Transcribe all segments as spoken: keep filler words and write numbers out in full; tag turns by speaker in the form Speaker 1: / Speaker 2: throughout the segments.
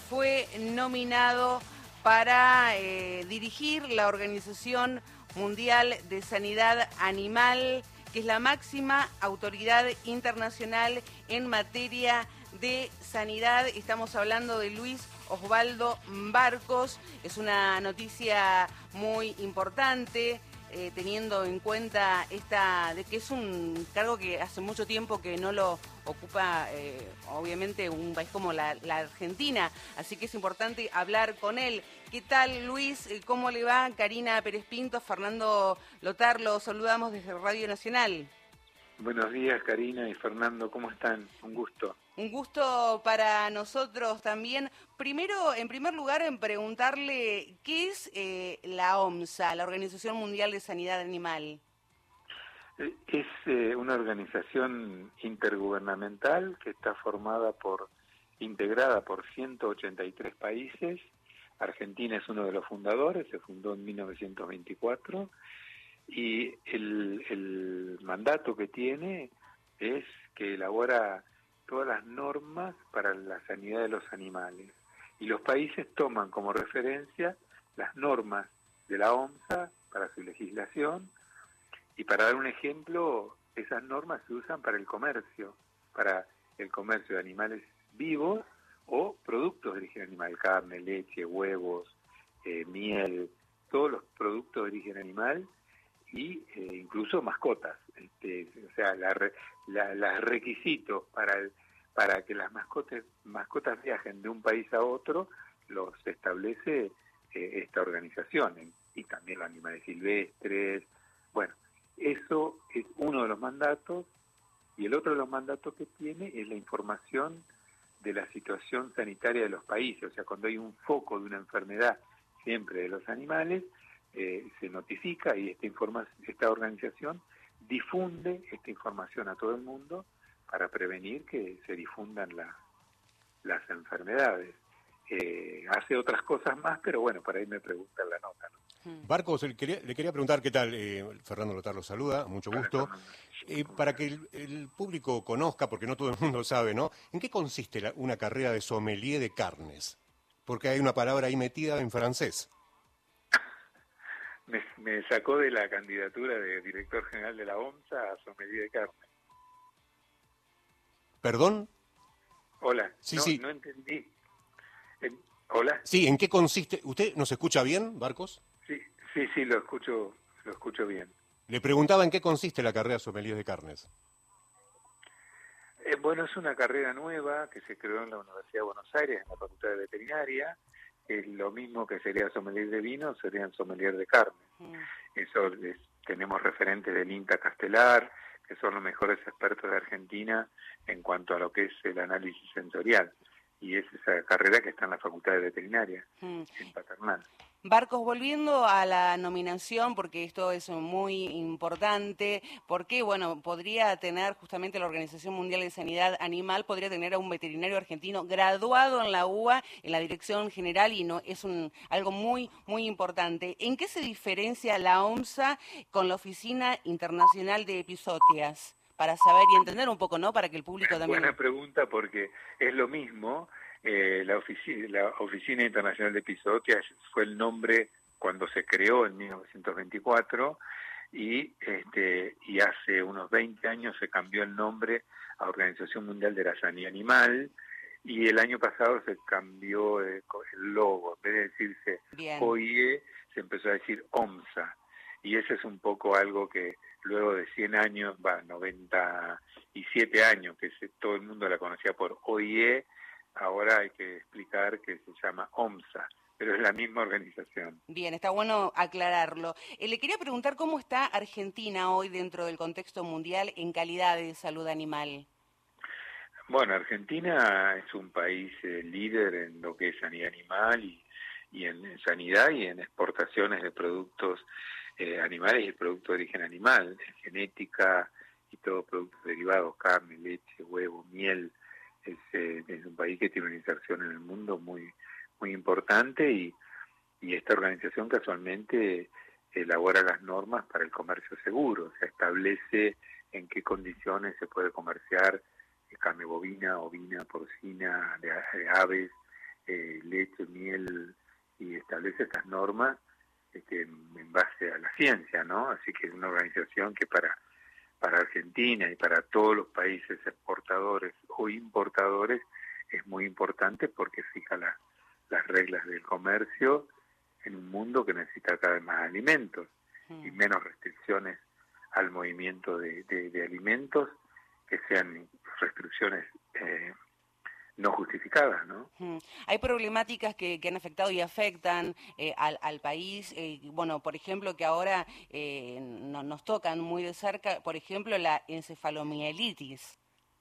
Speaker 1: fue nominado para eh, dirigir la Organización Mundial de Sanidad Animal, que es la máxima autoridad internacional en materia de sanidad. Estamos hablando de Luis Osvaldo Barcos. Es una noticia muy importante, eh, teniendo en cuenta esta de que es un cargo que hace mucho tiempo que no lo ocupa, eh, obviamente, un país como la, la Argentina, así que es importante hablar con él. ¿Qué tal, Luis? ¿Cómo le va? Karina Pérez Pinto, Fernando Lotar, los saludamos desde Radio Nacional.
Speaker 2: Buenos días, Karina y Fernando, ¿cómo están? Un gusto.
Speaker 1: Un gusto para nosotros también. Primero, en primer lugar, en preguntarle, ¿qué es eh, la OMSA, la Organización Mundial de Sanidad Animal?
Speaker 2: Es eh, una organización intergubernamental que está formada por, integrada por ciento ochenta y tres países. Argentina es uno de los fundadores, se fundó en mil novecientos veinticuatro, y el, el mandato que tiene es que elabora todas las normas para la sanidad de los animales. Y los países toman como referencia las normas de la OMSA para su legislación. Y para dar un ejemplo, esas normas se usan para el comercio, para el comercio de animales vivos o productos de origen animal, carne, leche, huevos, eh, miel, todos los productos de origen animal y eh, incluso mascotas. Este, o sea, la, la, los requisitos para, el, para que las mascotas, mascotas viajen de un país a otro los establece eh, esta organización, y también los animales silvestres. Bueno, eso es uno de los mandatos, y el otro de los mandatos que tiene es la información de la situación sanitaria de los países. O sea, cuando hay un foco de una enfermedad, siempre de los animales, eh, se notifica, y esta, informa esta organización difunde esta información a todo el mundo para prevenir que se difundan la, las enfermedades. Eh, hace otras cosas más, pero bueno, para ahí me preguntan la nota, ¿no?
Speaker 3: Barcos, le quería, le quería preguntar qué tal. eh, Fernando Lotar lo saluda, mucho gusto. Eh, para que el, el público conozca, porque no todo el mundo sabe, ¿no? ¿En qué consiste la, una carrera de sommelier de carnes? Porque hay una palabra ahí metida en francés.
Speaker 2: Me, me sacó de la candidatura de director general de la OMSA a sommelier de carne.
Speaker 3: ¿Perdón?
Speaker 2: Hola,
Speaker 3: Sí,
Speaker 2: no,
Speaker 3: sí.
Speaker 2: no entendí. Eh, ¿Hola?
Speaker 3: Sí, ¿en qué consiste? ¿Usted nos escucha bien, Barcos?
Speaker 2: Sí, sí, sí, lo escucho, lo escucho bien.
Speaker 3: Le preguntaba en qué consiste la carrera de sommelier de carnes.
Speaker 2: Eh, bueno, es una carrera nueva que se creó en la Universidad de Buenos Aires, en la Facultad de Veterinaria. Es lo mismo que sería sommelier de vino, serían sommelier de carne. Mm. Eso es, tenemos referentes del INTA Castelar, que son los mejores expertos de Argentina en cuanto a lo que es el análisis sensorial. Y es esa carrera que está en la Facultad de Veterinaria, mm. en Paternal.
Speaker 1: Barcos, volviendo a la nominación, porque esto es muy importante, porque, bueno, podría tener justamente la Organización Mundial de Sanidad Animal, podría tener a un veterinario argentino graduado en la U B A, en la Dirección General, y no es un algo muy, muy importante. ¿En qué se diferencia la OMSA con la Oficina Internacional de Epizotias? Para saber y entender un poco, ¿no? Para que el público también...
Speaker 2: Buena pregunta, porque es lo mismo. Eh, la, ofici la Oficina Internacional de Epizotias fue el nombre cuando se creó en mil novecientos veinticuatro, y, este, y hace unos veinte años se cambió el nombre a Organización Mundial de la Sanidad Animal, y el año pasado se cambió eh, el logo. En vez de decirse Bien. O I E, se empezó a decir OMSA, y ese es un poco algo que luego de cien años, va, noventa y siete años, que se, todo el mundo la conocía por O I E, ahora hay que explicar que se llama OMSA, pero es la misma organización.
Speaker 1: Bien, está bueno aclararlo. Eh, le quería preguntar cómo está Argentina hoy dentro del contexto mundial en calidad de salud animal.
Speaker 2: Bueno, Argentina es un país eh, líder en lo que es sanidad animal y, y en, en sanidad y en exportaciones de productos eh, animales y productos de origen animal, en genética y todo productos derivados, carne, leche, huevo, miel. Es, eh, es un país que tiene una inserción en el mundo muy muy importante, y, y esta organización casualmente elabora las normas para el comercio seguro, o sea, establece en qué condiciones se puede comerciar carne bovina, ovina, porcina, de, de aves, eh, establece estas normas este, en base a la ciencia, ¿no? Así que es una organización que para, para Argentina y para todos los países exportadores o importadores es muy importante porque fija la, las reglas del comercio en un mundo que necesita cada vez más alimentos mm. y menos restricciones al movimiento de, de, de alimentos, que sean restricciones eh, no justificadas, ¿no?
Speaker 1: Hmm. Hay problemáticas que, que han afectado y afectan eh, al, al país, eh, bueno, por ejemplo, que ahora eh, no, nos tocan muy de cerca, por ejemplo, la encefalomielitis.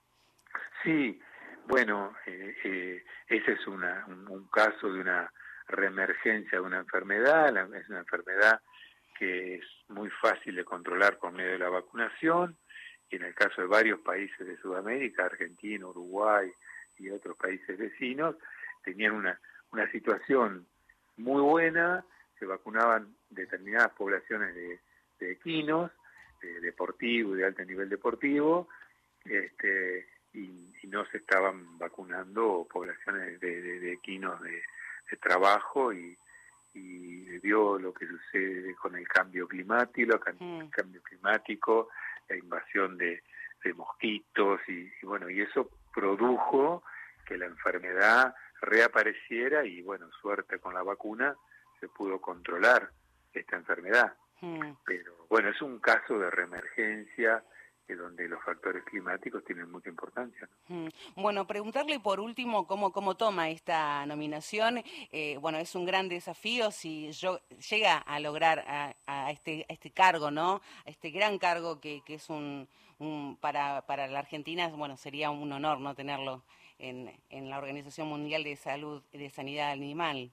Speaker 2: Sí, bueno, eh, eh, ese es una, un, un caso de una reemergencia de una enfermedad, la, es una enfermedad que es muy fácil de controlar por medio de la vacunación, y en el caso de varios países de Sudamérica, Argentina, Uruguay y otros países vecinos, tenían una, una situación muy buena, se vacunaban determinadas poblaciones de, de equinos, de deportivo, de alto nivel deportivo, este, y, y no se estaban vacunando poblaciones de, de, de equinos de, de trabajo, y, y vio lo que sucede con el cambio climático, el cambio climático, la invasión de, de mosquitos, y, y bueno, y eso produjo que la enfermedad reapareciera, y bueno, suerte con la vacuna se pudo controlar esta enfermedad. Mm. Pero bueno, es un caso de reemergencia que donde los factores climáticos tienen mucha importancia, ¿no?
Speaker 1: Mm. Bueno, preguntarle por último cómo, cómo toma esta nominación. Eh, bueno, es un gran desafío si yo llega a lograr a, a, este, a este cargo, ¿no? A este gran cargo que, que es un, un para, para la Argentina, bueno, sería un honor no tenerlo en, en la Organización Mundial de Salud de Sanidad Animal.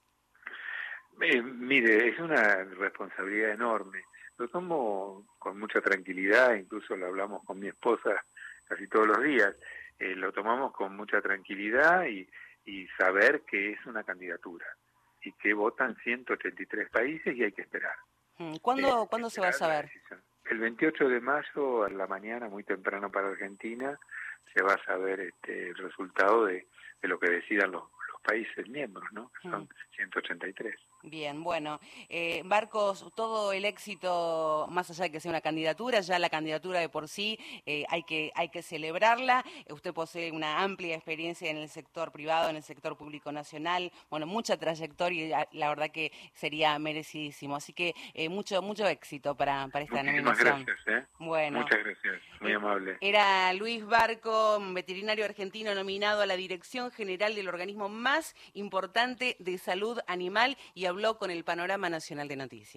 Speaker 2: Eh, mire, es una responsabilidad enorme. Lo tomo con mucha tranquilidad, incluso lo hablamos con mi esposa casi todos los días. Eh, lo tomamos con mucha tranquilidad y, y saber que es una candidatura y que votan ciento ochenta y tres países y hay que esperar.
Speaker 1: ¿Cuándo, eh, ¿cuándo se va a saber?
Speaker 2: El veintiocho de mayo a la mañana, muy temprano para Argentina, se va a saber este, el resultado de, de lo que decidan los, los países miembros, ¿no? Que son ciento ochenta y tres.
Speaker 1: Bien, bueno, eh, Barcos, todo el éxito, más allá de que sea una candidatura, ya la candidatura de por sí eh, hay que hay que celebrarla. Usted posee una amplia experiencia en el sector privado, en el sector público nacional, bueno, mucha trayectoria, y la verdad que sería merecidísimo. Así que eh, mucho mucho éxito para, para esta
Speaker 2: Muchísimas
Speaker 1: nominación.
Speaker 2: Gracias, ¿eh?
Speaker 1: Bueno,
Speaker 2: muchas gracias, muy
Speaker 1: eh,
Speaker 2: amable.
Speaker 1: Era Luis Barco, veterinario argentino nominado a la Dirección General del organismo más importante de salud animal, y habló con el Panorama Nacional de Noticias.